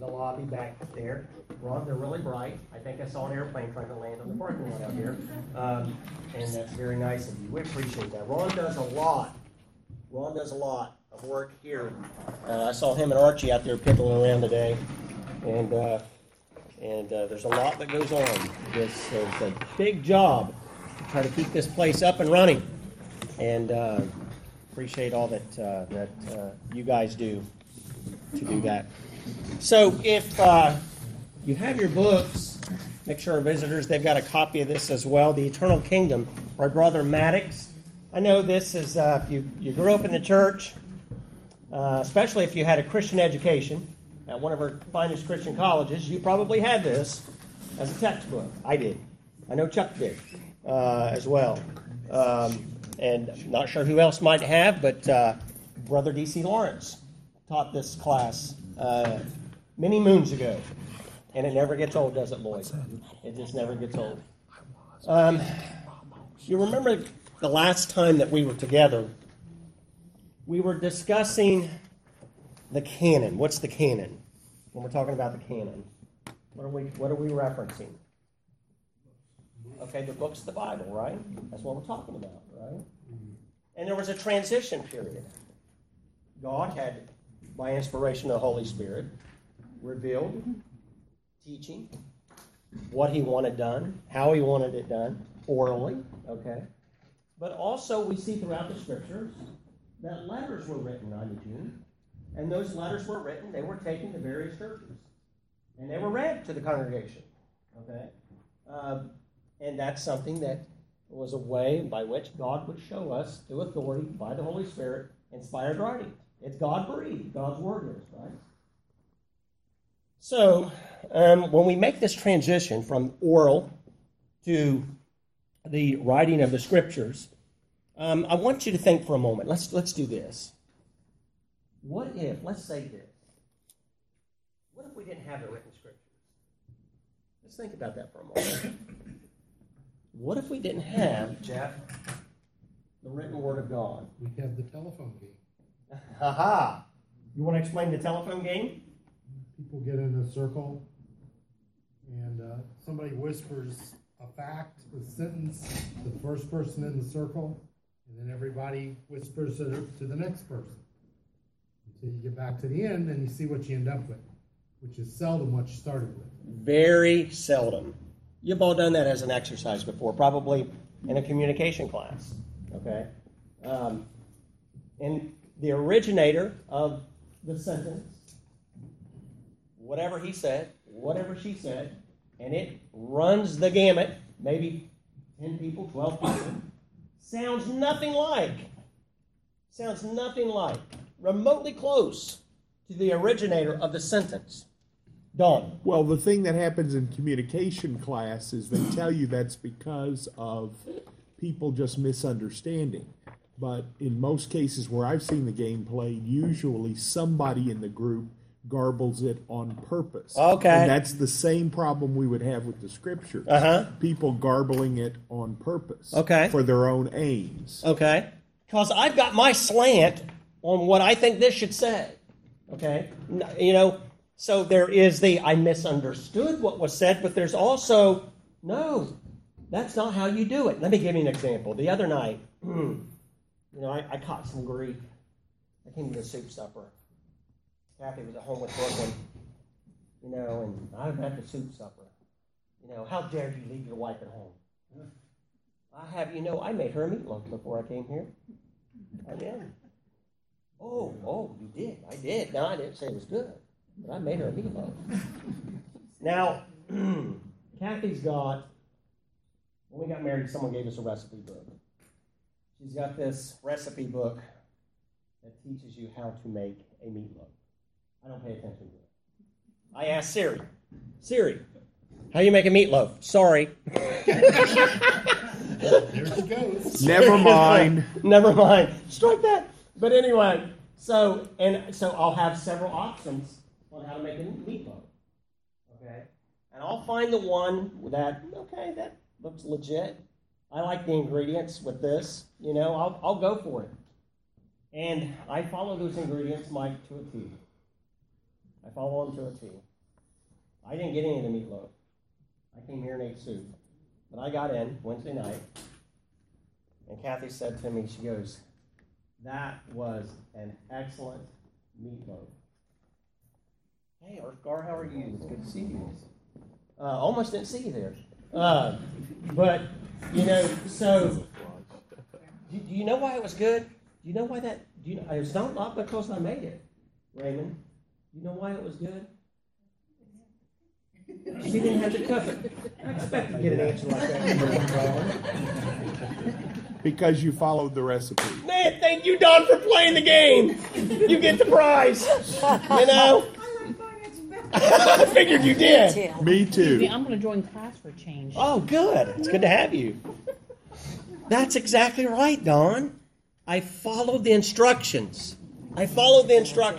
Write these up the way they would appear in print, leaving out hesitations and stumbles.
the lobby back there. Ron, they're really bright. I think I saw an airplane trying to land on the parking lot out here. And that's very nice of you. We appreciate that. Ron does a lot of work here. I saw him and Archie out there pickling around today. And there's a lot that goes on. This is a big job to try to keep this place up and running. And appreciate all that you guys do to do that. So if you have your books, make sure our visitors, they've got a copy of this as well, The Eternal Kingdom, by Brother Maddox. I know this is, if you grew up in the church, especially if you had a Christian education at one of our finest Christian colleges, you probably had this as a textbook. I did. I know Chuck did as well. And not sure who else might have, but Brother D.C. Lawrence taught this class many moons ago. And it never gets old, does it, Lloyd? It just never gets old. You remember the last time that we were together, we were discussing the canon. What's the canon? When we're talking about the canon, what are we referencing? Okay, the books of the Bible, right? That's what we're talking about, right? And there was a transition period. God had, by inspiration of the Holy Spirit, revealed teaching, what he wanted done, how he wanted it done, orally, okay? But also we see throughout the Scriptures that letters were written on the June, and those letters were written, they were taken to various churches, and they were read to the congregation, okay? And that's something that was a way by which God would show us, through authority, by the Holy Spirit, inspired writing. It's God-breathed. God's Word is, right? So, when we make this transition from oral to the writing of the Scriptures, I want you to think for a moment. Let's do this. What if, let's say this, what if we didn't have the written Scriptures? Let's think about that for a moment. What if we didn't have, Jeff, the written Word of God? We have the telephone game. Ha-ha! You want to explain the telephone game? People get in a circle, and somebody whispers a fact, a sentence, to the first person in the circle, and then everybody whispers it to the next person. Until you get back to the end, and you see what you end up with, which is seldom what you started with. Very seldom. You've all done that as an exercise before, probably in a communication class, okay? And the originator of the sentence, whatever he said, whatever she said, and it runs the gamut, maybe 10 people, 12 people, sounds nothing like, remotely close to the originator of the sentence. Don. Well, the thing that happens in communication class is they tell you that's because of people just misunderstanding. But in most cases where I've seen the game played, usually somebody in the group garbles it on purpose. Okay. And that's the same problem we would have with the Scriptures. People garbling it on purpose. Okay. For their own aims. Okay. Because I've got my slant on what I think this should say. Okay. You know, so there is I misunderstood what was said, but there's also, no, that's not how you do it. Let me give you an example. The other night, I caught some grief. I came to the soup supper. Kathy was at home with Brooklyn, and I was at the soup supper. How dare you leave your wife at home? I made her a meatloaf before I came here. I did. Oh, you did? I did. No, I didn't say it was good, but I made her a meatloaf. Now, Kathy's got, when we got married, someone gave us a recipe book. She's got this recipe book that teaches you how to make a meatloaf. I don't pay attention to it. I asked Siri, how you make a meatloaf? Sorry. There she goes. Never mind. Never mind. Strike that. But anyway, so I'll have several options on how to make a meatloaf. Okay? And I'll find the one that looks legit. I like the ingredients with this. I'll go for it. And I follow those ingredients, Mike, to a T. I follow them to a T. I didn't get any of the meatloaf. I came here and ate soup. But I got in Wednesday night, and Kathy said to me, she goes, that was an excellent meatloaf. Hey, Gar, how are you? It's good to see you. Almost didn't see you there. But, so, do you know why it was good? Do you know why that, it's not because I made it, Raymond. Do you know why it was good? She didn't have to cook it. I expect to get an answer like that. Because you followed the recipe. Man, thank you, Don, for playing the game. You get the prize. I figured you did. Me too. I'm going to join class for a change. Oh, good. It's good to have you. That's exactly right, Don. I followed the instructions. And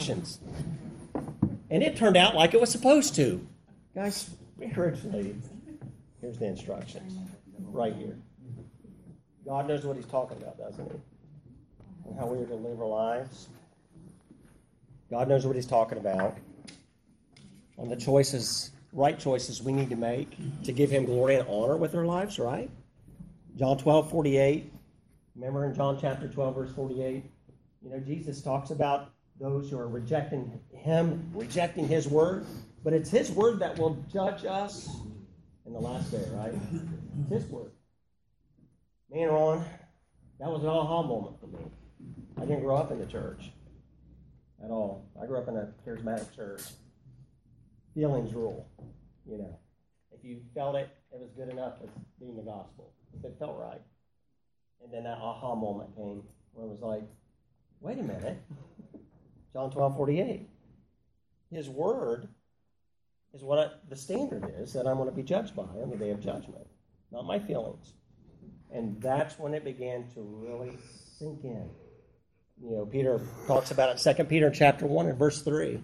it turned out like it was supposed to. Guys, spiritually, here's the instructions. Right here. God knows what he's talking about, doesn't he? And how we are to live our lives. God knows what he's talking about. On the choices, right choices we need to make to give him glory and honor with our lives, right? John 12:48. Remember in John chapter 12, verse 48? Jesus talks about those who are rejecting him, rejecting his word. But it's his word that will judge us in the last day, right? It's his word. Man, Ron, that was an aha moment for me. I didn't grow up in the church at all. I grew up in a charismatic church. Feelings rule, If you felt it, it was good enough as being the gospel. If it felt right. And then that aha moment came where it was like, wait a minute. John 12:48. His word is what the standard is that I'm going to be judged by on the day of judgment, not my feelings. And that's when it began to really sink in. Peter talks about it in 2 Peter chapter 1 and verse 3.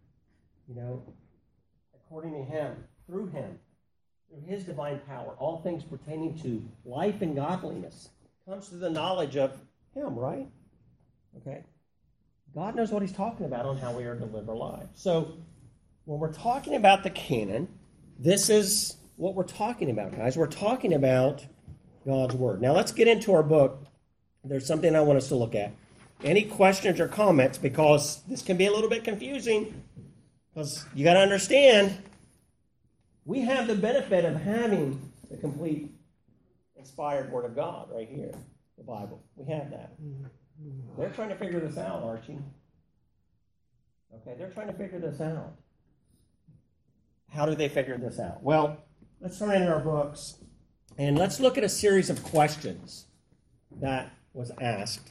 According to him, through his divine power, all things pertaining to life and godliness comes to the knowledge of him, right? Okay? God knows what he's talking about on how we are to live our lives. So, when we're talking about the canon, this is what we're talking about, guys. We're talking about God's Word. Now, let's get into our book. There's something I want us to look at. Any questions or comments, because this can be a little bit confusing, because you got to understand, we have the benefit of having the complete inspired Word of God right here, the Bible. We have that. They're trying to figure this out, Archie. Okay, they're trying to figure this out. How do they figure this out? Well, let's turn in our books, and let's look at a series of questions that was asked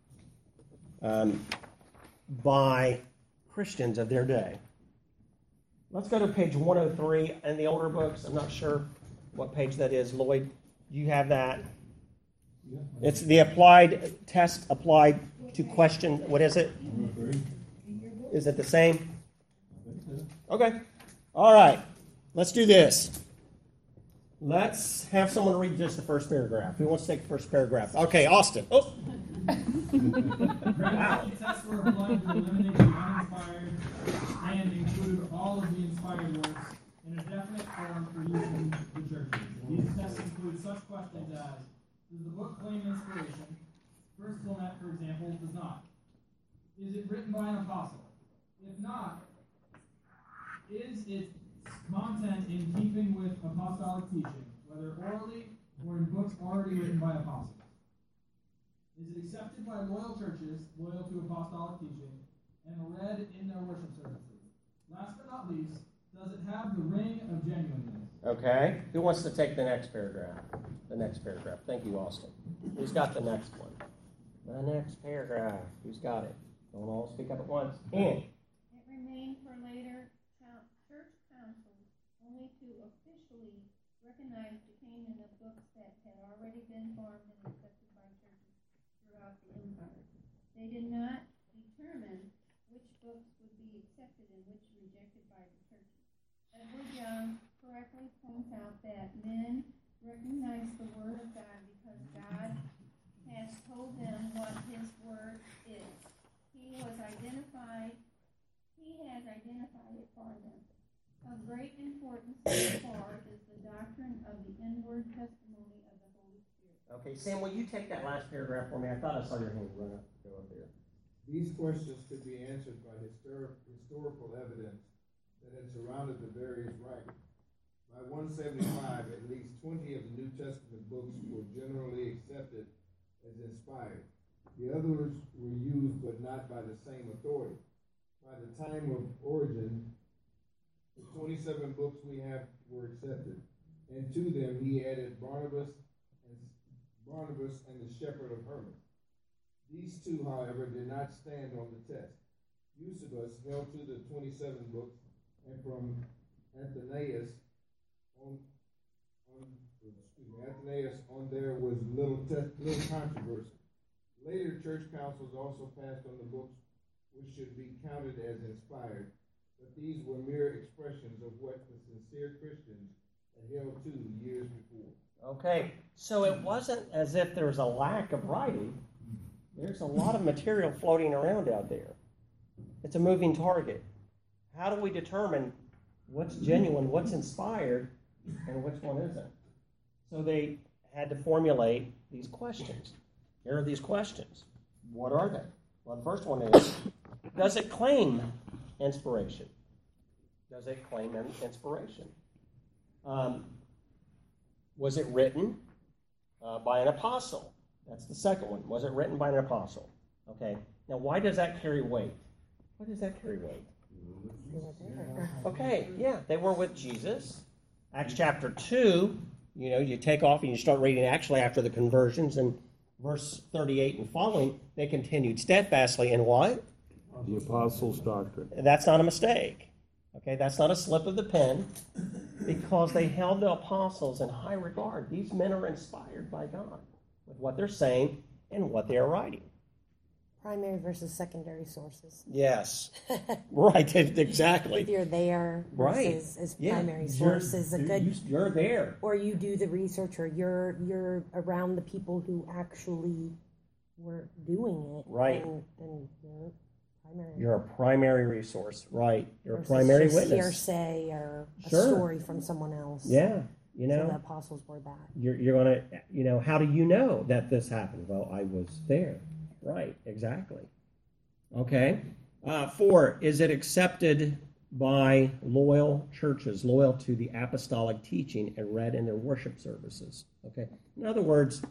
by Christians of their day. Let's go to page 103 in the older books. I'm not sure what page that is. Lloyd, you have that? It's the applied test applied to question. What is it? Is it the same? Okay. All right. Let's do this. Let's have someone read just the first paragraph. Who wants to take the first paragraph? Okay, Austin. Oh. Wow. Tests were applied to eliminate the uninspired and include all of the inspired works in a definite form for use in the churches. These tests include such questions as: does the book claim inspiration? First Wilmette, for example, does not. Is it written by an apostle? If not, is its content in keeping with apostolic teaching, whether orally or in books already written by apostles? Is it accepted by loyal churches, loyal to apostolic teaching, and read in their worship services? Last but not least, does it have the ring of genuineness? Okay. Who wants to take the next paragraph? The next paragraph. Thank you, Austin. Who's got the next one? The next paragraph. Who's got it? Don't all speak up at once. And It remained for later church councils only to officially recognize the canon of books that had already been formed and accepted by churches throughout the empire. They did not determine which books would be accepted and which rejected by the churches. Edward Young correctly points out that men recognize the Word of God because God has told them what His Word is. He has identified it for them. Of great importance so far is the doctrine of the inward testimony of the Holy Spirit. Okay, Sam, will you take that last paragraph for me? I thought I saw your hand go up there. These questions could be answered by historical evidence that had surrounded the various writings. By 175, at least 20 of the New Testament books were generally accepted as inspired. The others were used, but not by the same authority. By the time of Origen, the 27 books we have were accepted, and to them he added Barnabas and the Shepherd of Hermas. These two, however, did not stand on the test. Eusebius held to the 27 books, and from Athanasius on there was little controversy. Later church councils also passed on the books which should be counted as inspired, but these were mere expressions of what the sincere Christians had held to years before. Okay, so it wasn't as if there was a lack of writing. There's a lot of material floating around out there. It's a moving target. How do we determine what's genuine, what's inspired, and which one isn't? So they had to formulate these questions. Here are these questions. What are they? Well, the first one is, does it claim inspiration? Does it claim inspiration? Was it written by an apostle? That's the second one. Was it written by an apostle? Okay. Now, why does that carry weight? Why does that carry weight? Okay, yeah, they were with Jesus. Acts chapter 2, you take off and you start reading actually after the conversions, and verse 38 and following, they continued steadfastly in what? The apostles' doctrine. That's not a mistake. Okay, that's not a slip of the pen, because they held the apostles in high regard. These men are inspired by God with what they're saying and what they are writing. Primary versus secondary sources. Yes. Right, exactly. If you're there versus as primary sources, you're there. Or you do the research, or you're around the people who actually were doing it. Right. Then you're primary. You're a primary resource, right? You're versus a primary just witness. Hearsay or a Sure. story from someone else. Yeah, So the apostles were that. you're gonna, how do you know that this happened? Well, I was there. Right, exactly. Okay. 4, is it accepted by loyal churches, loyal to the apostolic teaching and read in their worship services? Okay. In other words,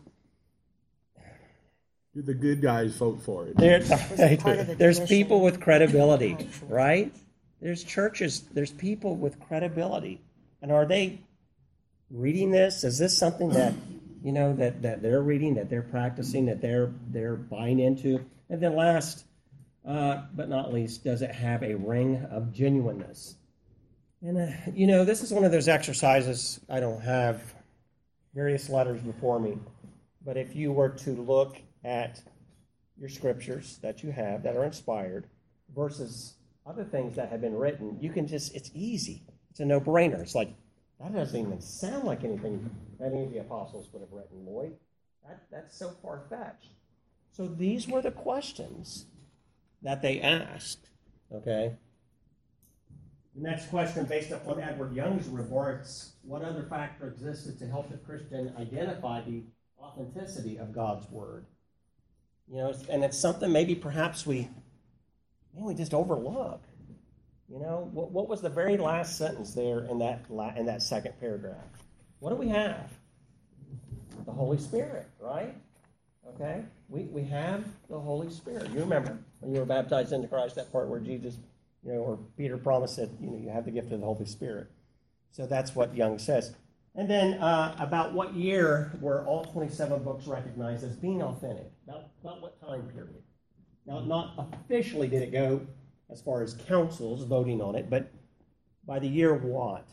Do the good guys vote for it? there's tradition? people with credibility, right? There's churches, there's people with credibility. And are they reading this? Is this something that that they're reading, that they're practicing, that they're buying into? And then last but not least, does it have a ring of genuineness? And this is one of those exercises. I don't have various letters before me, but if you were to look at your scriptures that you have that are inspired versus other things that have been written, you can it's easy. It's a no-brainer. It's like, that doesn't even sound like anything that any of the apostles would have written, Lloyd. That's so far-fetched. So these were the questions that they asked, okay? The next question, based upon Edward Young's remarks, what other factor existed to help the Christian identify the authenticity of God's Word? And it's something maybe perhaps we just overlook. What was the very last sentence there in that second paragraph? What do we have? The Holy Spirit, right? Okay? We have the Holy Spirit. You remember when you were baptized into Christ, that part where Jesus, or Peter promised that, you have the gift of the Holy Spirit. So that's what Young says. And then about what year were all 27 books recognized as being authentic? About what time period? Now, not officially did it go as far as councils voting on it, but by the year what?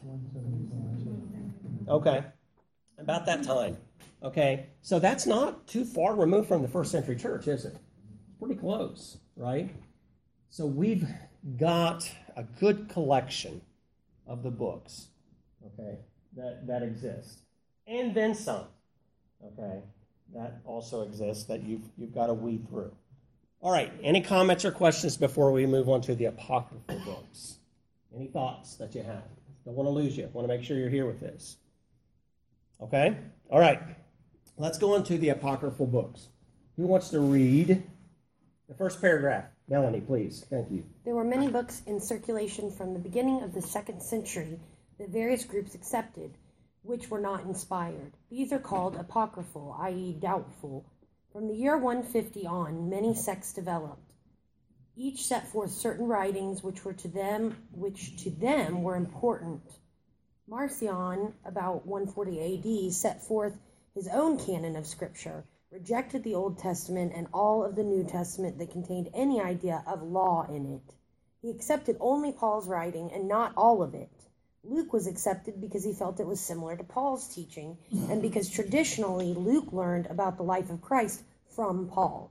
Okay, about that time. Okay, so that's not too far removed from the first century church, is it? It's pretty close, right? So we've got a good collection of the books, okay, that exist. And then some, okay, that also exists that you've got to weed through. All right, any comments or questions before we move on to the apocryphal books? Any thoughts that you have? Don't want to lose you. Want to make sure you're here with this. Okay? All right. Let's go into the apocryphal books. Who wants to read the first paragraph? Melanie, please. Thank you. There were many books in circulation from the beginning of the 2nd century that various groups accepted, which were not inspired. These are called apocryphal, i.e. doubtful. From the year 150 on, many sects developed. Each set forth certain writings which to them were important. Marcion, about 140 AD, set forth his own canon of Scripture, rejected the Old Testament and all of the New Testament that contained any idea of law in it. He accepted only Paul's writing and not all of it. Luke was accepted because he felt it was similar to Paul's teaching, and because traditionally Luke learned about the life of Christ from Paul.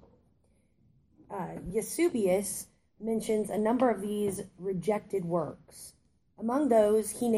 Eusebius mentions a number of these rejected works. Among those he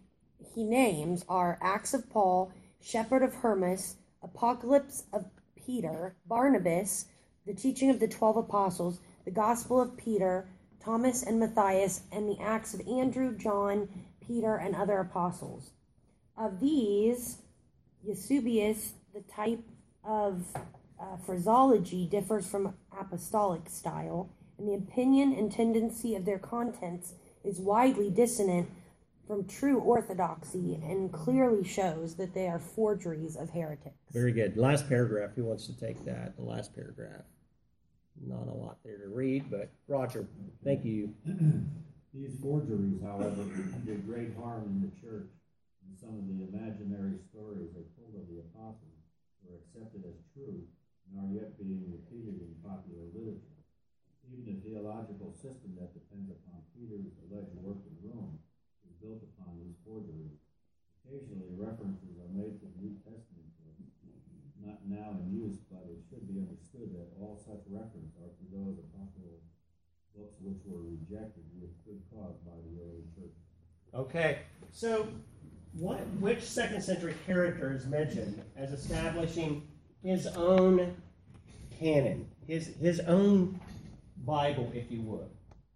names are Acts of Paul, Shepherd of Hermas, Apocalypse of Peter, Barnabas, the teaching of the 12 apostles, the Gospel of Peter, Thomas and Matthias, and the Acts of Andrew, John, Peter, and other apostles. Of these, Eusebius, the type of phraseology differs from apostolic style, and the opinion and tendency of their contents is widely dissonant from true orthodoxy and clearly shows that they are forgeries of heretics. Very good. Last paragraph. Who wants to take that? The last paragraph. Not a lot there to read, but Roger, thank you. These forgeries, however, did great harm in the church, and some of the imaginary stories they told of the apostles were accepted as true and are yet being repeated in popular literature. Even the theological system that depends upon Peter's alleged work in Rome is built upon these forgeries. Occasionally, references are made to the New Testament books, not now in use, but it should be understood that all such references are to those apocryphal books which were rejected with good cause by the early church. Okay, so which 2nd century character is mentioned as establishing his own canon, his own Bible, if you would?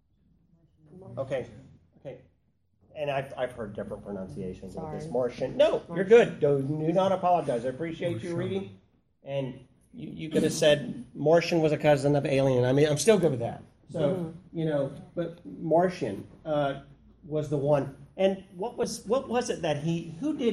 Okay. And I've heard different pronunciations of this. Marcion. No, you're good. Do not apologize. I appreciate you reading. And you could have said Marcion was a cousin of Alien. I mean, I'm still good with that. So, but Marcion was the one. And what was it that he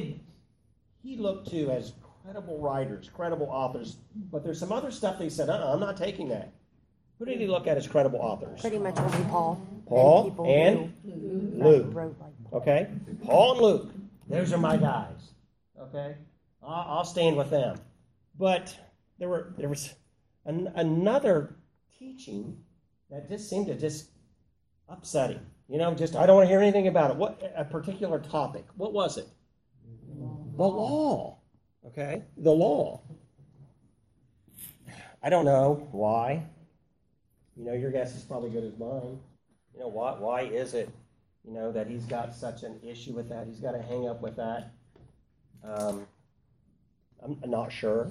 looked to as credible writers, credible authors? But there's some other stuff that he said, I'm not taking that. Who did he look at as credible authors? Pretty much only Paul. Paul and Luke. Wrote like Okay? Paul and Luke. Those are my guys. Okay? I'll stand with them. But there was another teaching that just seemed to just upset him. I don't want to hear anything about it. What a particular topic. What was it? The law. Okay? The law. I don't know why. Your guess is probably good as mine. Why is it, that he's got such an issue with that? He's got to hang up with that. I'm not sure,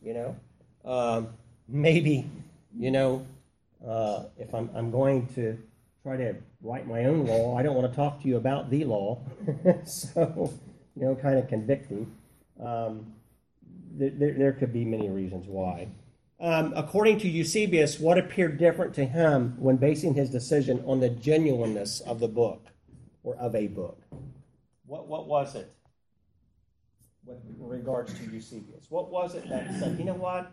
maybe, if I'm going to try to write my own law, I don't want to talk to you about the law. So, kind of convicting. There could be many reasons why. According to Eusebius, what appeared different to him when basing his decision on the genuineness of the book or of a book? What was it with regards to Eusebius? What was it that said, you know what?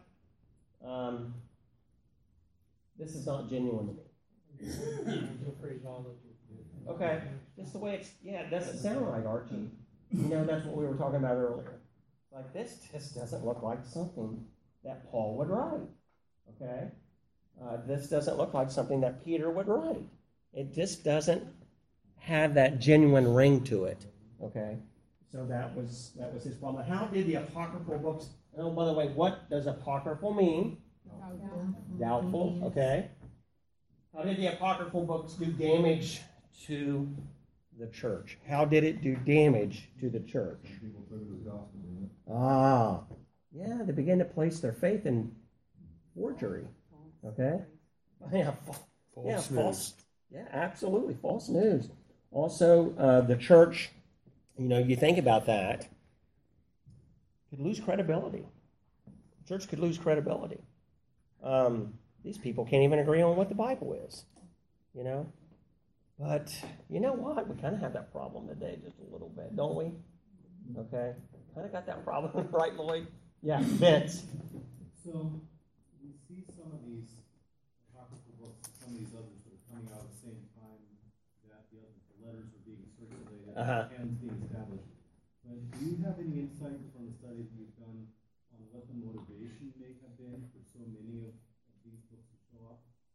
This is not genuine to me. Okay, just the way it doesn't sound right, Archie. That's what we were talking about earlier. Like, this just doesn't look like something that Paul would write, okay? This doesn't look like something that Peter would write. It just doesn't have that genuine ring to it, okay? So that was his problem. How did the apocryphal books? Oh, by the way, what does apocryphal mean? Doubtful, okay? How did the apocryphal books do damage to the church? How did it do damage to the church? People took the gospel in it. Yeah, they began to place their faith in forgery. Okay? False news. Yeah, absolutely. False news. Also, the church You think about that, could lose credibility. Church could lose credibility. These people can't even agree on what the Bible is, But you know what? We kind of have that problem today just a little bit, don't we? Okay. Kind of got that problem, right, Lloyd? Yeah, Vince. So we see some of these apocryphal books, some of these others that are coming out at the same time that the letters are being circulated and being established. But do you have any insight from the studies you've done on what the motivation may have been for so many of these books to show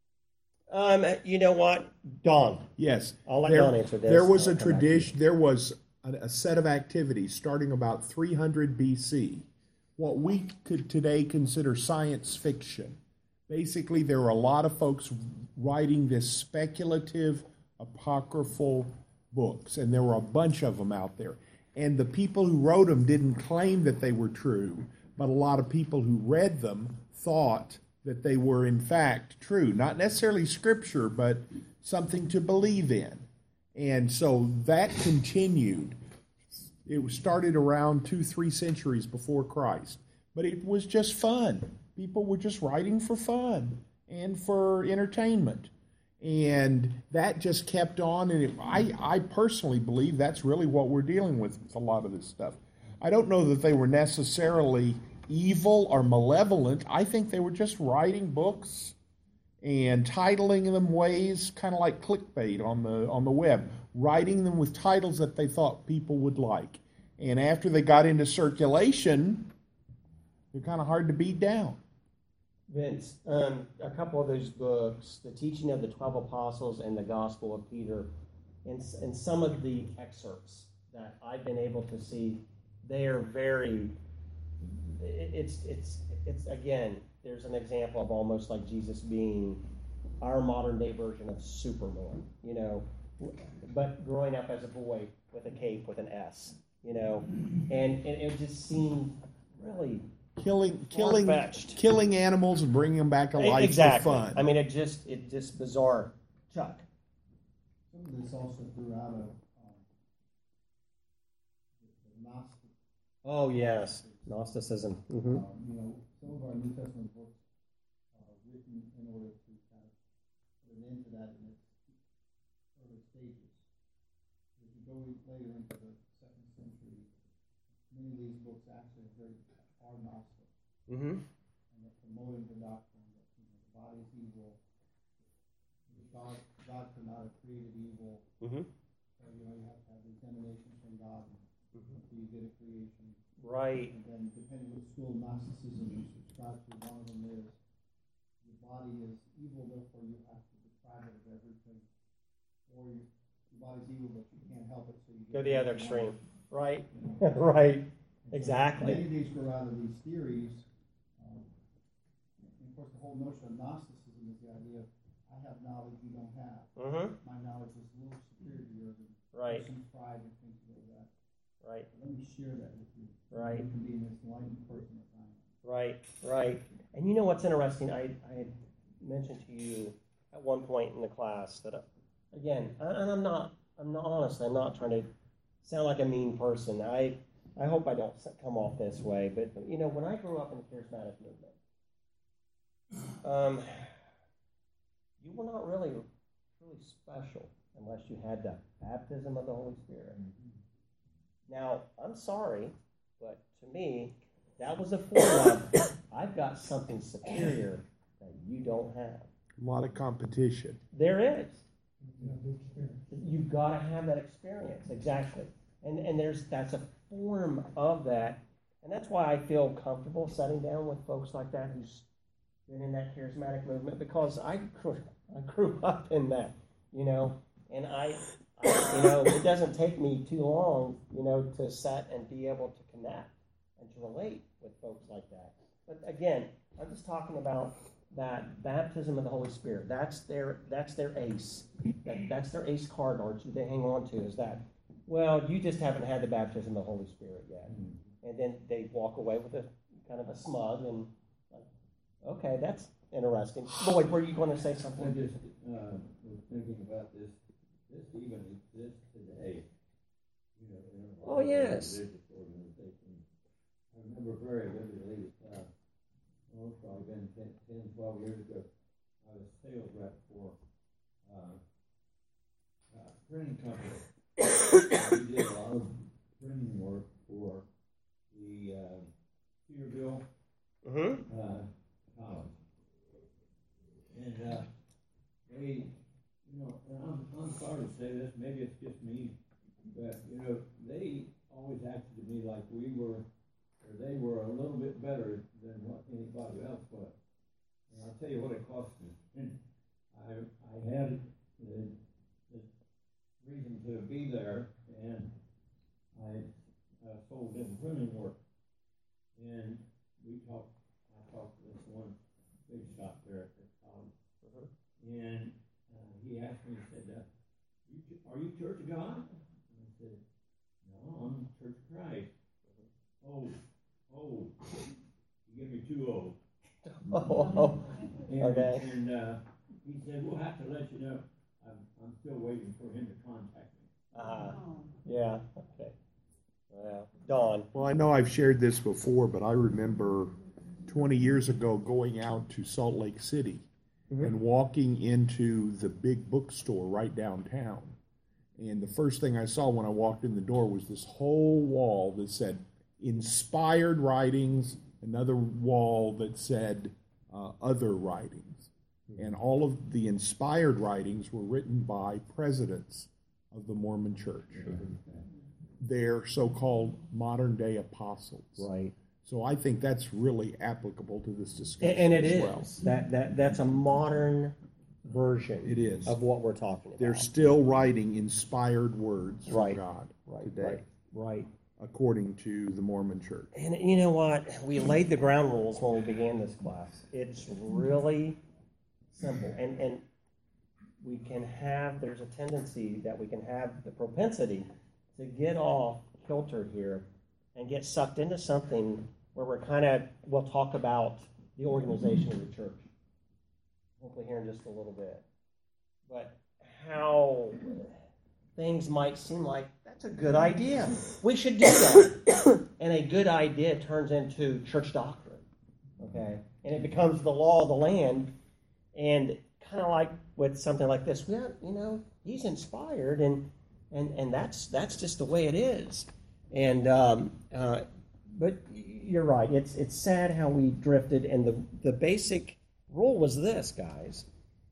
up? You know what? Dawn. Yes. I'll let Dawn answer this. There was a tradition, there was a set of activities starting about 300 BC, what we could today consider science fiction. Basically, there were a lot of folks writing this speculative, apocryphal books, and there were a bunch of them out there. And the people who wrote them didn't claim that they were true, but a lot of people who read them thought that they were in fact true. Not necessarily scripture, but something to believe in. And so that continued. It started around 2-3 centuries before Christ. But it was just fun. People were just writing for fun and for entertainment. And that just kept on. And I personally believe that's really what we're dealing with a lot of this stuff. I don't know that they were necessarily evil or malevolent. I think they were just writing books and titling them ways kind of like clickbait on the web, writing them with titles that they thought people would like. And after they got into circulation, they're kind of hard to beat down. Vince, a couple of those books, The Teaching of the 12 Apostles and the Gospel of Peter, and some of the excerpts that I've been able to see, they are very, it's again, there's an example of almost like Jesus being our modern day version of Superman, but growing up as a boy with a cape with an S, and it just seemed really killing animals and bringing them back to life exactly. for fun. I mean, it just bizarre. Chuck. Some of this also grew out of the Gnostic. Oh yes, Gnosticism. Mm-hmm. Some of our New Testament books are written in order to kind of put an end to that in its early stages. If you go later into the 2nd century, many of these books actually are Gnostic. Mm-hmm. And they're promoting the doctrine that the body is evil. God could not have created evil. Mm-hmm. So you have to have these emanations from God until you get a creation. Right. And then depending what school of Gnosticism you subscribe to, one of them is your body is evil, therefore you have to deprive it of everything. Or your body's evil, but you can't help it, so you go the other extreme. Right. Right. Exactly. Many of these grow out of these theories. And of course, the whole notion of Gnosticism is the idea of I have knowledge you don't have. Mm-hmm. My knowledge is a little superior to yours. Right. Some pride and things like that. Right. But let me share that with you. Right. You can be an enlightened person as I am. Right. Right. And you know what's interesting? I had mentioned to you at one point in the class that, again, and I'm not honestly, I'm not trying to sound like a mean person. I hope I don't come off this way, but when I grew up in the charismatic movement, you were not really truly special unless you had the baptism of the Holy Spirit. Now, I'm sorry, but to me, that was a form of I've got something superior that you don't have. A lot of competition. There is. You've got to have that experience, exactly. And that's a form of that. And that's why I feel comfortable sitting down with folks like that who's been in that charismatic movement, because I grew up in that, and I it doesn't take me too long, to sit and be able to connect and to relate with folks like that. But again, I'm just talking about that baptism of the Holy Spirit. That's their ace. That's their ace card that they hang on to, is that, well, you just haven't had the baptism of the Holy Spirit yet. And then they walk away with a kind of a smug and like, okay, that's interesting. Lloyd, were you going to say something? I just was thinking about this. This even exists today. Oh Yes. religious organization. I remember very vividly, it's probably been 10, 12 years ago, I was sales rep for a printing company. We did a lot of printing work for the Cedarville College. And they, and I'm sorry to say this, maybe it's just me, but, they always acted to me like they were a little bit better than what anybody else was. And I'll tell you what it cost me. I had the reason to be there, and I sold them printing work. And I talked to this one big shot there at the college. And he asked me, he said, are you Church of God? And I said, no, I'm Church of Christ. Oh, you give me too old. Okay. And he said, we'll have to let you know. I'm still waiting for him to contact me. Yeah, okay. Well, Don. Well, I know I've shared this before, but I remember 20 years ago going out to Salt Lake City and walking into the big bookstore right downtown. And the first thing I saw when I walked in the door was this whole wall that said inspired writings, another wall that said other writings. And all of the inspired writings were written by presidents of the Mormon Church. They're so-called modern-day apostles. Right. So I think that's really applicable to this discussion And it as is. well. That's a modern version It is. of what we're talking about. They're still writing inspired words from Right. God right, today, right. according to the Mormon Church. And you know what? We laid the ground rules when we began this class. It's really simple. And we can have, there's a tendency that we can have the propensity to get off kilter here and get sucked into something where we'll talk about the organization of the church. Hopefully here in just a little bit. But how things might seem like, that's a good idea. We should do that. And a good idea turns into church doctrine. Okay? And it becomes the law of the land. And kind of like with something like this, well, he's inspired and that's just the way it is. And but you're right. It's sad how we drifted. And the basic rule was this, guys.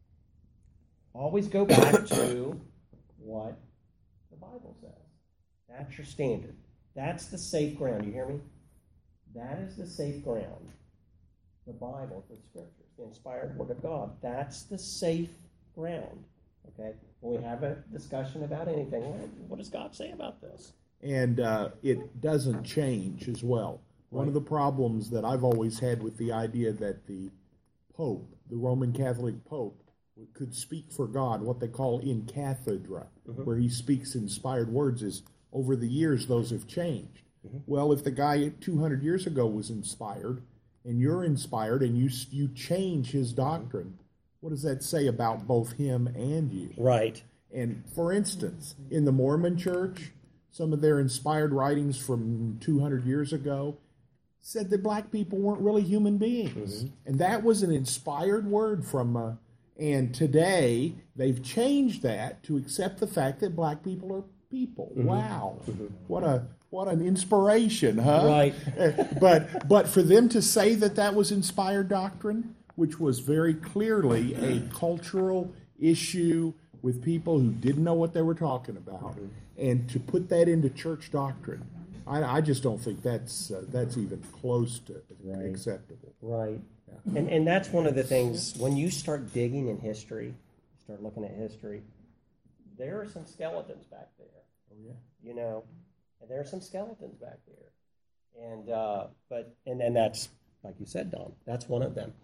Always go back to what the Bible says. That's your standard. That's the safe ground. You hear me? That is the safe ground. The Bible, the Scriptures, the inspired Word of God. That's the safe ground. Okay? When we have a discussion about anything, what does God say about this? And it doesn't change as well. One of the problems that I've always had with the idea that the Pope, the Roman Catholic Pope, could speak for God, what they call in cathedra, where he speaks inspired words, is over the years those have changed. Well, if the guy 200 years ago was inspired, and you're inspired, and you change his doctrine, what does that say about both him and you? Right. And for instance, in the Mormon Church, some of their inspired writings from 200 years ago said that black people weren't really human beings. And that was an inspired word from, and today they've changed that to accept the fact that black people are people. Wow. What an inspiration, huh? Right. But for them to say that was inspired doctrine, which was very clearly a cultural issue with people who didn't know what they were talking about, and to put that into church doctrine, I just don't think that's even close to acceptable. Right. Yeah. And that's one of the things, when you start digging in history, start looking at history, there are some skeletons back there. Oh, yeah. And there are some skeletons back there. And that's, like you said, Don, that's one of them.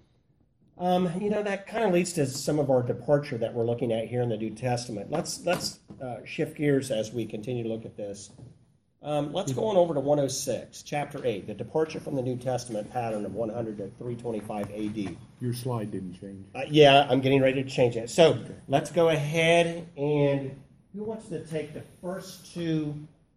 That kind of leads to some of our departure that we're looking at here in the New Testament. Let's shift gears as we continue to look at this. Let's go on over to 106, chapter 8, the departure from the New Testament pattern of 100 to 325 AD. Your slide didn't change. Yeah, I'm getting ready to change it. So let's go ahead, and who wants to take the first two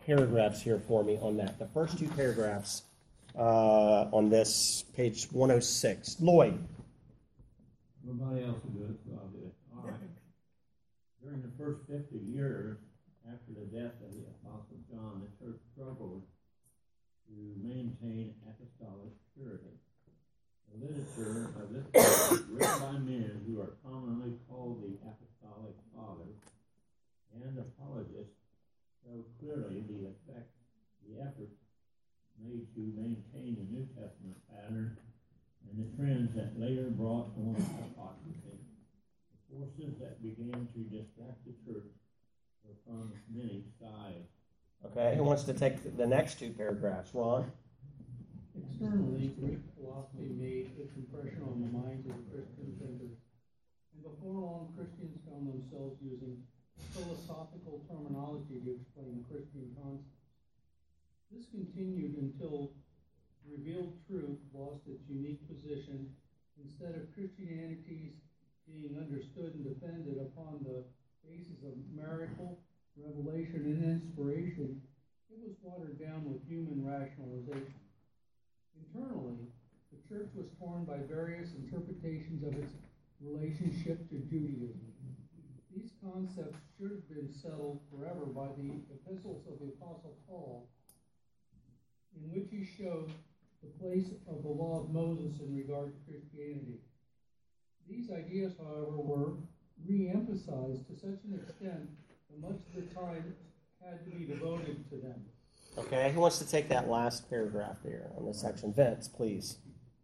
paragraphs here for me on that. The first two paragraphs on this page 106. Lloyd. Nobody else will do it, so I'll do it. All right. During the first 50 years after the death of the Apostle John, the church struggled to maintain apostolic purity. The literature of this book, written by men who are commonly called the apostolic fathers and apologists, show clearly the efforts made to maintain the New Testament pattern and the trends that later brought on hypocrisy. The forces that began to distract the church were from many sides. Okay, who wants to take the next two paragraphs? Ron? Externally, Greek philosophy made its impression on the minds of the Christian thinkers, and before long, Christians found themselves using philosophical terminology to explain Christian concepts. This continued until revealed truth lost its unique position. Instead of Christianity's being understood and defended upon the basis of miracle, revelation, and inspiration, it was watered down with human rationalization. Internally, the church was torn by various interpretations of its relationship to Judaism. These concepts should have been settled forever by the epistles of the Apostle Paul, in which he showed the place of the law of Moses in regard to Christianity. These ideas, however, were re-emphasized to such an extent that much of the time had to be devoted to them. Okay, who wants to take that last paragraph there on this section? Vince, please.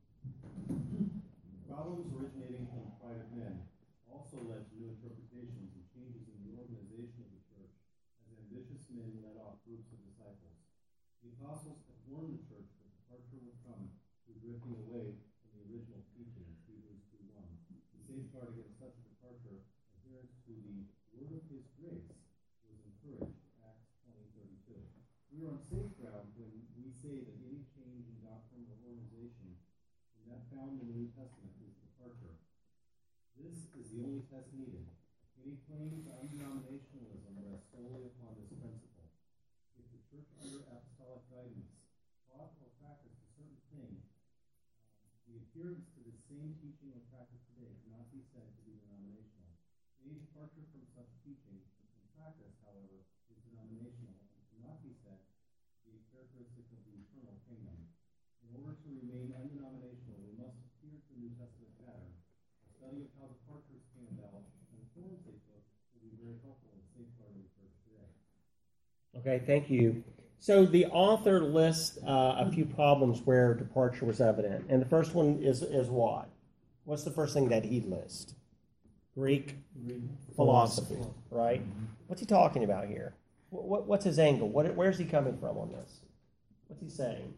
Problems originating from private men also led to new interpretations and changes in the organization of the church as ambitious men led off groups of disciples. The apostles had warned the church that departure would come through drifting away from the original teaching, Hebrews 2:1. To safeguard against such a departure, adherence to the word of his grace was encouraged, Acts 20:32. We are on safe ground when we say that any change in doctrine or organization from that found in the New Testament is departure. This is the only test needed. Any claim to undenominationalism rests solely upon this principle. If the church under apostolic guidance taught or practiced a certain thing, the adherence to the same teaching or practice today cannot be said to be denominational. Any departure from such teaching and practice, however, is denominational and cannot be said to be a characteristic of the eternal kingdom. In order to remain undenominational, we must adhere to the New Testament pattern. A study of how departures came about and the forms they took will be very helpful in safeguarding the church today. Okay, thank you. So the author lists a few problems where departure was evident. And the first one is what? What's the first thing that he lists? Greek philosophy, right? What's he talking about here? What's his angle? Where's he coming from on this? What's he saying?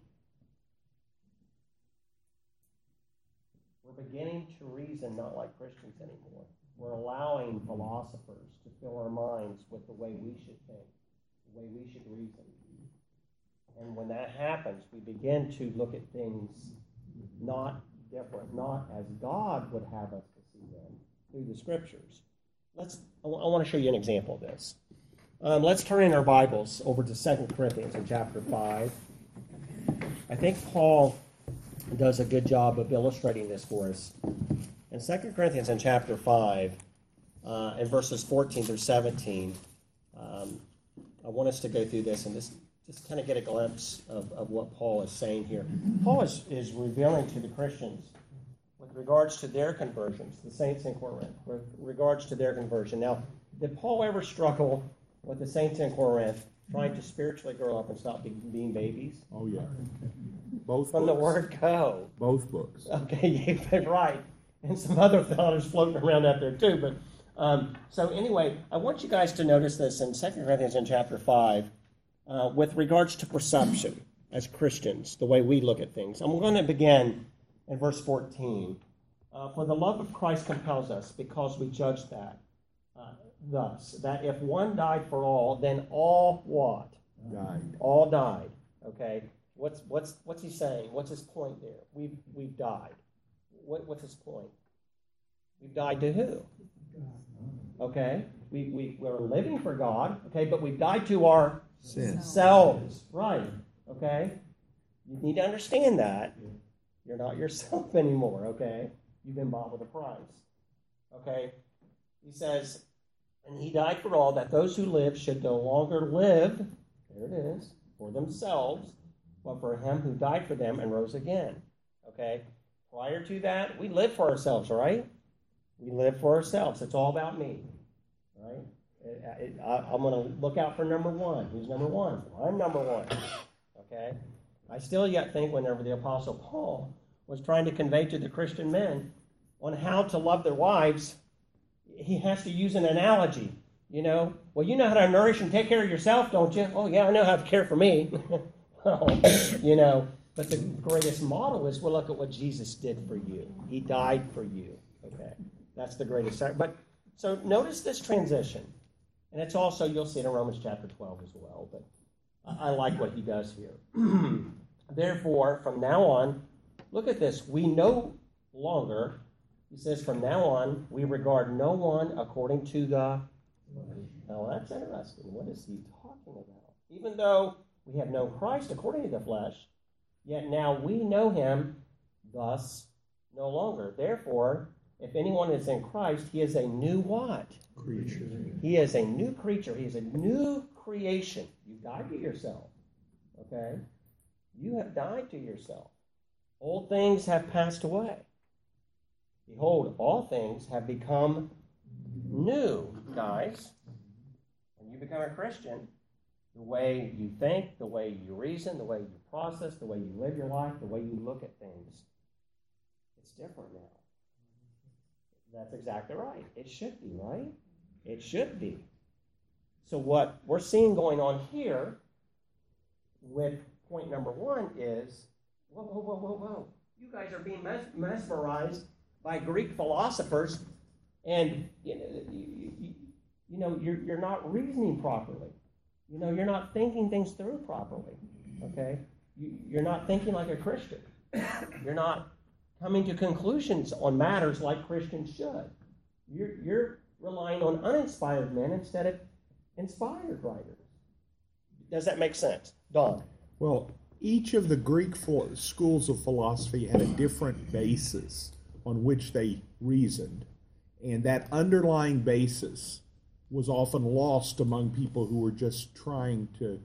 We're beginning to reason not like Christians anymore. We're allowing philosophers to fill our minds with the way we should think, the way we should reason. And when that happens, we begin to look at things not different, not as God would have us to see them through the Scriptures. I want to show you an example of this. Let's turn in our Bibles over to 2 Corinthians in chapter 5. I think Paul does a good job of illustrating this for us. In 2 Corinthians in chapter 5, in verses 14 through 17, I want us to go through this and just kind of get a glimpse of what Paul is saying here. Paul is revealing to the Christians with regards to their conversions, the saints in Corinth, with regards to their conversion. Now, did Paul ever struggle with the saints in Corinth trying to spiritually grow up and stop being babies? Oh, yeah. Both From books. the word go. Both books. Okay, you're right. And some other thoughts floating around out there too. But so anyway, I want you guys to notice this in 2 Corinthians in chapter 5 with regards to perception as Christians, the way we look at things. I'm going to begin in verse 14. For the love of Christ compels us, because we judge that thus, that if one died for all, then all what? Died. All died. Okay? What's he saying? What's his point there? We've died. What's his point? We've died to who? Okay. we're living for God, okay, but we've died to our Sin. selves, right, okay? You need to understand that. You're not yourself anymore, okay? You've been bought with a price, okay? He says, and he died for all, that those who live should no longer live, there it is, for themselves, but for him who died for them and rose again, okay? Prior to that, we live for ourselves, right? We live for ourselves. It's all about me, right? I'm going to look out for number one. Who's number one? Well, I'm number one, okay? I still yet think whenever the Apostle Paul was trying to convey to the Christian men on how to love their wives, he has to use an analogy, you know. Well, you know how to nourish and take care of yourself, don't you? Oh, yeah, I know how to care for me. Well, you know, but the greatest model is, well, look at what Jesus did for you. He died for you, okay? That's the greatest. But so notice this transition. And it's also, you'll see it in Romans chapter 12 as well, but I like what he does here. Therefore, from now on, look at this. We no longer, he says, from now on, we regard no one according to the... Now, that's interesting. What is he talking about? Even though we have known Christ according to the flesh, yet now we know him thus no longer. Therefore, if anyone is in Christ, he is a new what? Creature. He is a new creature. He is a new creation. You died to yourself. Okay? You have died to yourself. Old things have passed away. Behold, all things have become new, guys. When you become a Christian, the way you think, the way you reason, the way you process, the way you live your life, the way you look at things, it's different now. That's exactly right. It should be, right? It should be. So what we're seeing going on here with point number one is, whoa. You guys are being mesmerized by Greek philosophers, and you're not reasoning properly. You're not thinking things through properly. Okay? You're not thinking like a Christian. You're not coming to conclusions on matters like Christians should. You're relying on uninspired men instead of inspired writers. Does that make sense? Don? Well, each of the Greek schools of philosophy had a different basis on which they reasoned, and that underlying basis was often lost among people who were just trying to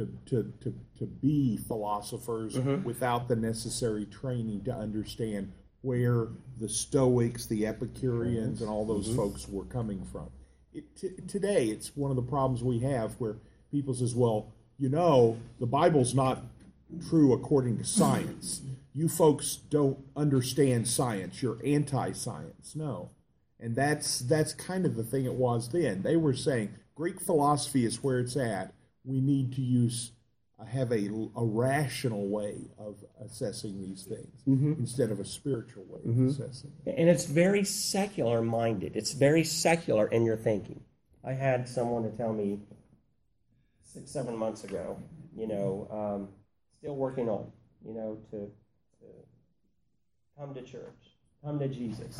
be philosophers without the necessary training to understand where the Stoics, the Epicureans, and all those folks were coming from. Today, it's one of the problems we have where people says, well, the Bible's not true according to science. You folks don't understand science. You're anti-science. No. And that's kind of the thing it was then. They were saying Greek philosophy is where it's at. We need to have a rational way of assessing these things instead of a spiritual way of assessing them. And it's very secular-minded. It's very secular in your thinking. I had someone to tell me 6-7 months ago, still working on, to come to church, come to Jesus,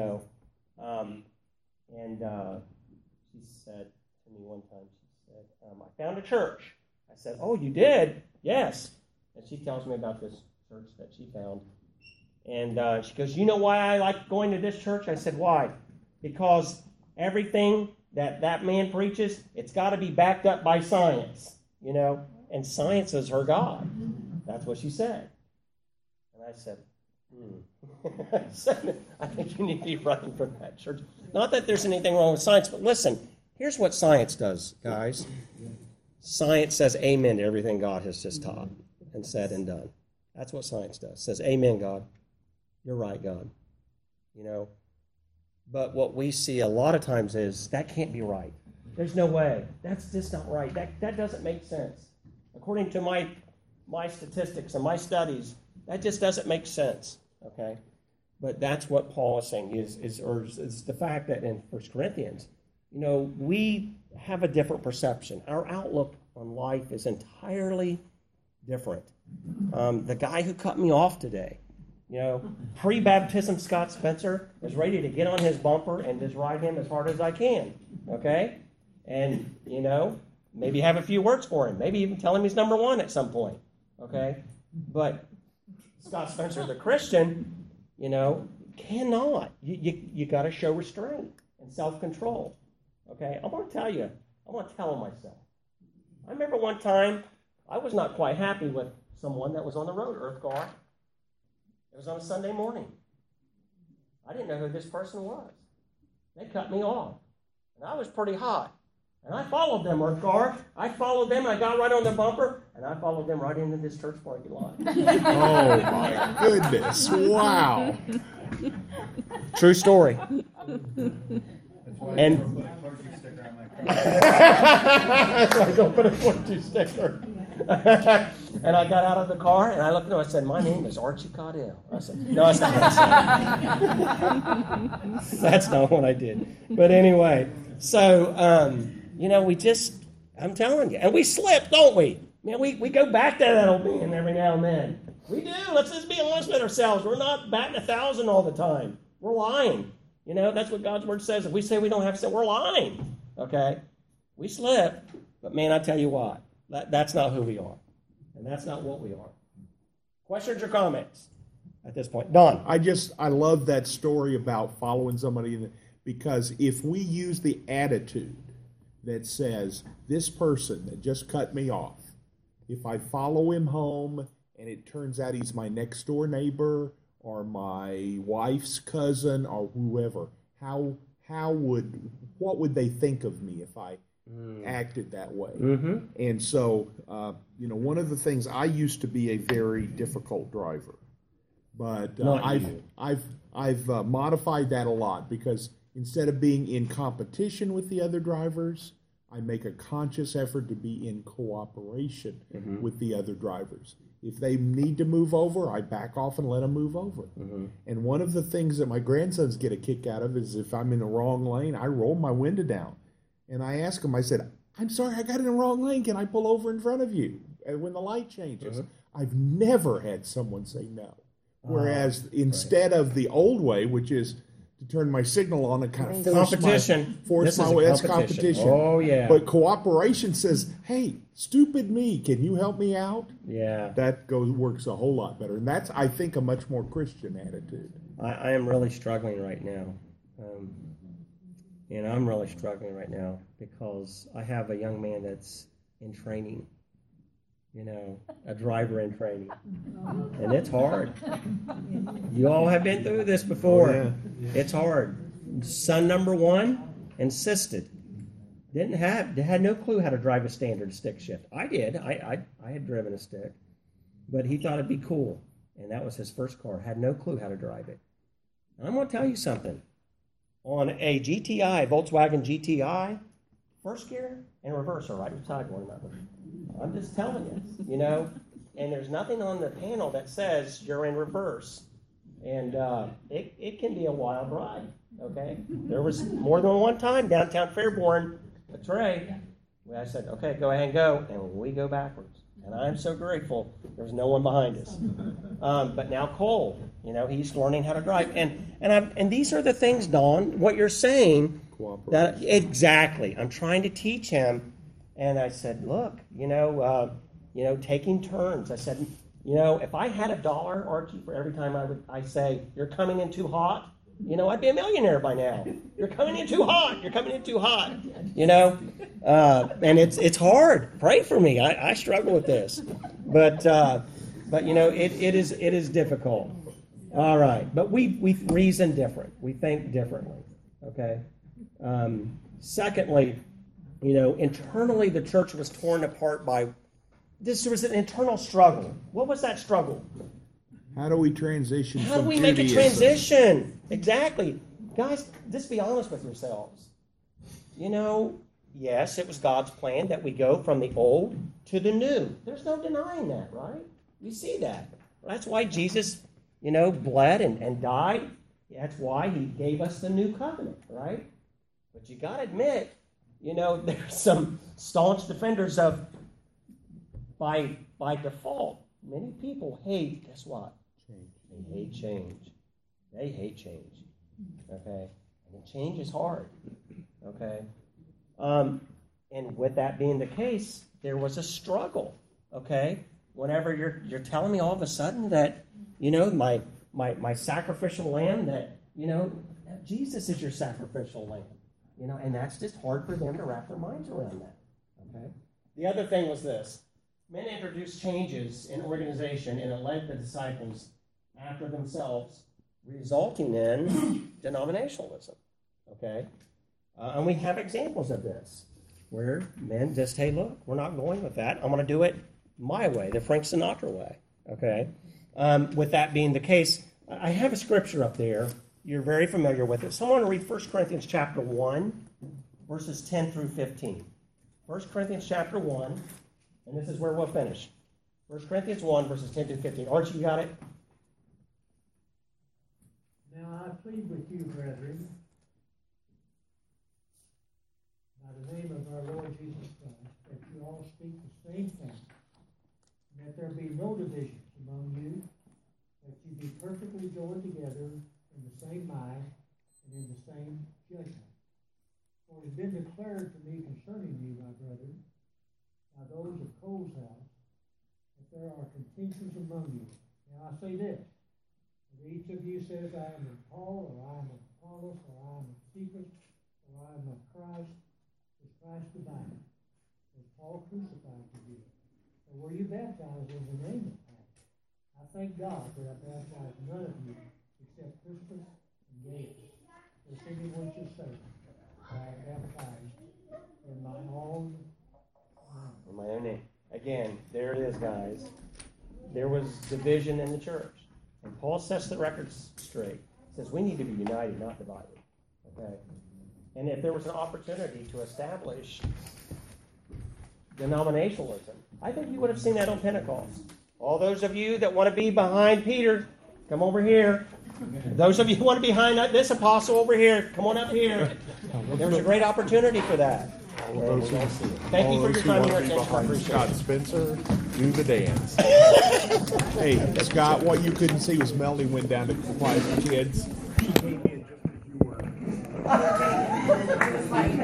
and she said to me one time, she said, I found a church. I said, oh, you did? Yes. And she tells me about this church that she found. And she goes, you know why I like going to this church? I said, why? Because everything that man preaches, it's got to be backed up by science, and science is her God. That's what she said. And I said, I think you need to be running from that church. Not that there's anything wrong with science, but listen, here's what science does, guys. Science says amen to everything God has just taught and said and done. That's what science does. It says, amen, God. You're right, God. But what we see a lot of times is, that can't be right. There's no way. That's just not right. That doesn't make sense. According to my statistics and my studies, that just doesn't make sense. Okay? But that's what Paul is saying, is the fact that in 1 Corinthians, we have a different perception. Our outlook on life is entirely different. The guy who cut me off today, You know, pre-baptism Scott Spencer is ready to get on his bumper and just ride him as hard as I can, okay? And, you know, maybe have a few words for him. Maybe even tell him he's number one at some point, okay? But Scott Spencer, the Christian, you know, cannot. You got to show restraint and self-control, okay? I'm going to tell you. I'm going to tell him myself. I remember one time I was not quite happy with someone that was on the road, Earthgar. It was on a Sunday morning. I didn't know who this person was. They cut me off. And I was pretty hot. And I followed them, Earthgar. I followed them, I got right on the bumper, and I followed them right into this church parking lot. Oh, my goodness. Wow. True story. And that's why I don't put a 42 sticker. And I got out of the car, and I looked at him, I said, my name is Archie Caudell. I said, no, that's not what I said. That's not what I did. But anyway, so, you know, I'm telling you, and we slip, don't we? Man, we go back to that old being every now and then. We do. Let's just be honest with ourselves. We're not batting 1,000 all the time. We're lying. You know, that's what God's Word says. If we say we don't have sin, we're lying. Okay? We slip. But, man, I tell you what. That's not who we are. And that's not what we are. Questions or comments at this point? Don. I love that story about following somebody, because if we use the attitude that says, this person that just cut me off, if I follow him home and it turns out he's my next door neighbor or my wife's cousin or whoever, what would they think of me if I acted that way? Mm-hmm. And so, you know, one of the things, I used to be a very difficult driver, but I've modified that a lot, because instead of being in competition with the other drivers, I make a conscious effort to be in cooperation with the other drivers. If they need to move over, I back off and let them move over. And one of the things that my grandsons get a kick out of is if I'm in the wrong lane, I roll my window down. And I ask them, I said, I'm sorry, I got in the wrong lane. Can I pull over in front of you when the light changes? I've never had someone say no. Whereas instead of the old way, which is to turn my signal on and kind of force my way. That's competition. Oh, yeah. But cooperation says, hey, stupid me, can you help me out? Yeah. That works a whole lot better. And that's, I think, a much more Christian attitude. I am really struggling right now. And I'm really struggling right now because I have a young man that's in training, you know, a driver in training. And it's hard. You all have been through this before. Oh, yeah. It's hard. Son number one insisted. Had no clue how to drive a standard stick shift. I did. I had driven a stick. But he thought it'd be cool. And that was his first car. Had no clue how to drive it. And I'm going to tell you something. On a GTI, Volkswagen GTI, first gear and reverse are right beside one another. I'm just telling you, you know, and there's nothing on the panel that says you're in reverse. And it can be a wild ride, okay? There was more than one time downtown Fairborn, a Trey, where I said, okay, go ahead and go, and we go backwards. And I'm so grateful there's no one behind us. But now Cole, you know, he's learning how to drive. And these are the things, Don, what you're saying. That exactly. I'm trying to teach him. And I said, look, taking turns. I said, you know, if I had $1, Archie, for every time I say, you're coming in too hot, you know, I'd be a millionaire by now. You're coming in too hot. You're coming in too hot. You know, and it's hard. Pray for me. I struggle with this, but you know, it is difficult. All right, but we reason different. We think differently. Okay. Secondly, you know, internally the church was torn apart by this. There was an internal struggle. What was that struggle? How do we transition How from do we make a Judaism? transition? Exactly. Guys, just be honest with yourselves. You know, yes, it was God's plan that we go from the old to the new. There's no denying that, right? We see that. That's why Jesus, you know, bled and died. That's why he gave us the new covenant, right? But you got to admit, you know, there's some staunch defenders of by default. Many people hate, guess what? They hate change. They hate change. Okay? And change is hard. Okay? And with that being the case, there was a struggle. Okay? Whenever you're telling me all of a sudden that, my sacrificial lamb, that, that Jesus is your sacrificial lamb. And that's just hard for them to wrap their minds around that. Okay? The other thing was this. Men introduced changes in organization, and it led the disciples after themselves, resulting in denominationalism. Okay? And we have examples of this, where men just, hey, look, we're not going with that. I'm going to do it my way, the Frank Sinatra way. Okay? With that being the case, I have a scripture up there. You're very familiar with it. Someone read 1 Corinthians chapter 1, verses 10 through 15. 1 Corinthians chapter 1, and this is where we'll finish. 1 Corinthians 1, verses 10 through 15. Archie, you got it? Now I plead with you, brethren, by the name of our Lord Jesus Christ, that you all speak the same thing, and that there be no divisions among you, that you be perfectly joined together in the same mind and in the same judgment. For it has been declared to me concerning you, my brethren, by those of Cole's house, that there are contentions among you. Now I say this, that each of you says, I am of Paul, or I am of Apollos, or I am of Cephas, or I am of Christ. Is Christ divided? Was Paul crucified for you? Or were you baptized in the name of Paul? I thank God that I baptized none of you except Crispus and Gaius. If anyone should say, I am baptized in my own name. In my own name. Again, there it is, guys. There was division in the church. And Paul sets the record straight. He says we need to be united, not divided. Okay? And if there was an opportunity to establish denominationalism, I think you would have seen that on Pentecost. All those of you that want to be behind Peter, come over here. Those of you who want to be behind this apostle over here, come on up here. There was a great opportunity for that. Thank you for your time and your attention. I appreciate Scott it. Spencer, do the dance. Hey, Scott, what you couldn't see was Melanie went down to quiet the kids. She came in just as you were.